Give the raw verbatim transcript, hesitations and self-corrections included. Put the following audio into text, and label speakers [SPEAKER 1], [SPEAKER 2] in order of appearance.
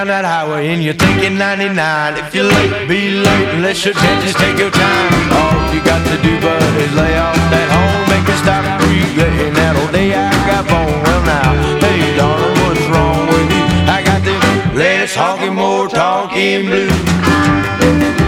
[SPEAKER 1] that highway and you're thinking ninety-nine. If you're late, be late unless you're dead, just take your time. All you got to do, bud, is lay off that horn, make it stop regretting that old day I got born. Well now, hey darling, what's wrong with you? I got this ladies talking more talking blues.